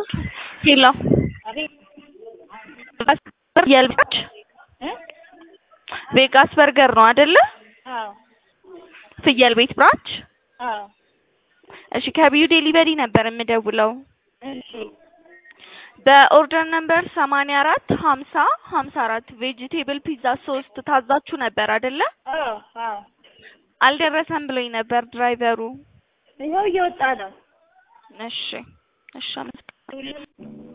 ሄሎ የልባች ቬጋስ በርገር ነው አይደለ? አዎ ፍየል ቤት ብራንች። አዎ እሺ ከቢዩ ዴሊቨሪ ነበር የምደውለው። እሺ በኦርደር ነምበር 845054 ቬጂቴብል ፒዛ 3 ታዛችሁ ነበር አይደለ? አዎ አዎ አልደረሰም ብሎኝ ነበር ድራይቨሩ። ይኸው እየወጣ ነው። እሺ እሺ አመሰግናለሁ።